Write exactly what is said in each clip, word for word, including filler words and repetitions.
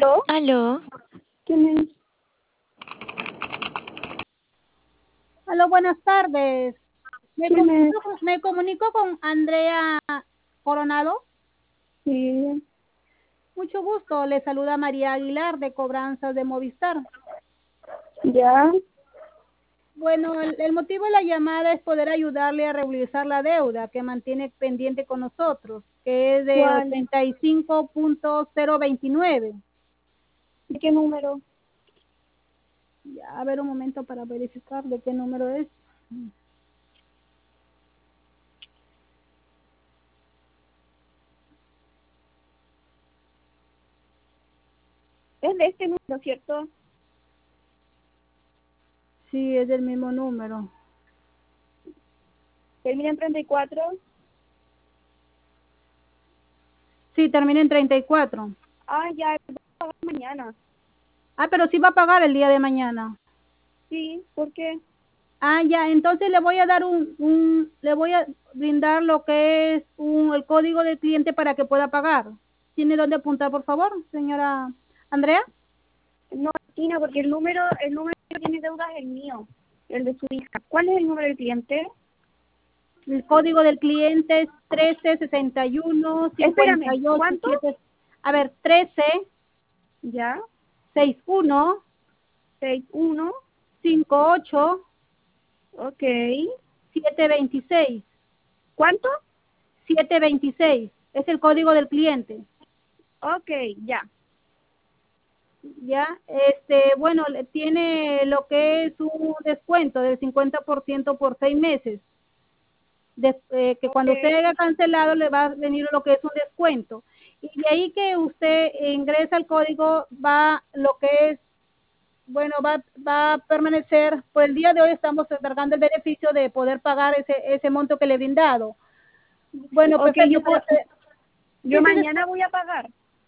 ¿Aló? Aló, ¿Quién es? Aló, buenas tardes. Me ¿Quién es? comunico, me comunico con Andrea Coronado. Sí, Mucho gusto. Le saluda María Aguilar de Cobranzas de Movistar. ya. Bueno, el, el motivo de la llamada es poder ayudarle a regularizar la deuda que mantiene pendiente con nosotros, que es de ¿Cuál? ochenta y cinco punto cero veintinueve. ¿De qué número? Ya, a ver un momento para verificar de qué número es. Es de este número, ¿cierto? Sí, es del mismo número. Termina en treinta y cuatro. Sí, termina en treinta y cuatro. Ah, ya, voy a pagar mañana. Ah, pero sí va a pagar el día de mañana. Sí, ¿por qué? Ah, ya, entonces le voy a dar un, un, le voy a brindar lo que es un, el código del cliente para que pueda pagar. ¿Tiene dónde apuntar, por favor, señora Andrea? No, Tina, porque el número, el número que tiene deuda es el mío, el de su hija. ¿Cuál es el número del cliente? El código del cliente es trece sesenta y uno cincuenta Espérame, y ocho ¿cuánto? siete. A ver, trece Ya, sesenta y uno seis uno. cincuenta y ocho Ok. setecientos veintiséis. ¿Cuánto? setecientos veintiséis. Es el código del cliente. Ok, ya. Ya, este, bueno, le- tiene lo que es un descuento del cincuenta por ciento por seis meses. De- eh, que Ok. cuando usted haya cancelado le va a venir lo que es un descuento. Y de ahí que usted ingresa el código, va lo que es, bueno, va, va a permanecer, pues el día de hoy estamos otorgando el beneficio de poder pagar ese, ese monto que le he brindado. Bueno, Ok, perfecto. yo, Pues, puedo- eh, yo sí, sí, mañana después. voy a pagar.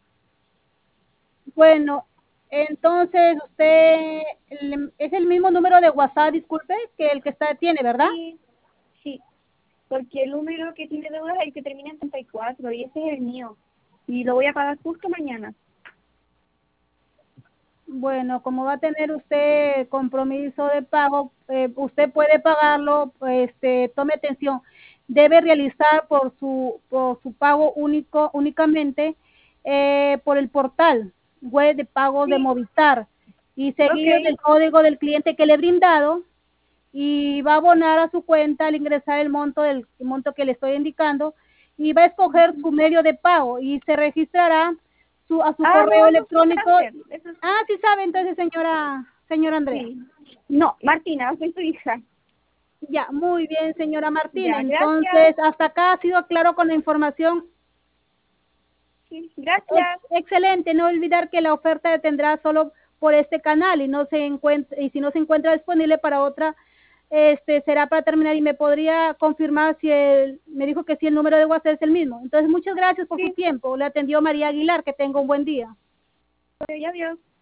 Bueno, entonces usted, el- es el mismo número de WhatsApp, disculpe, que el que está tiene, ¿verdad? Sí, sí. Porque el número que tiene deuda es el que termina en treinta y cuatro y ese es el mío. Y lo voy a pagar justo mañana. Bueno, como va a tener usted compromiso de pago, eh, usted puede pagarlo, pues, este, tome atención, debe realizar por su, por su pago único, únicamente eh, por el portal web de pagos de Sí, Movistar y ok. seguido del código del cliente que le he brindado y va a abonar a su cuenta al ingresar el monto del el monto que le estoy indicando y va a escoger su medio de pago y se registrará su, a su Ah, no, correo eso sí sé electrónico. hacer. Eso Ah, sí sabe entonces, señora, señora Andrea. sí. No, Martina, soy tu hija. Ya, muy bien, señora Martina. Ya, gracias. Entonces, hasta acá ha sido claro con la información. Sí, Ex- gracias. excelente, no olvidar que la oferta tendrá solo por este canal y no se encuentra y si no se encuentra disponible para otra, este será para terminar y me podría confirmar si el, me dijo que si el número de WhatsApp es el mismo. Entonces, muchas gracias por su Sí, tiempo. Le atendió María Aguilar, que tenga un buen día. ok, adiós.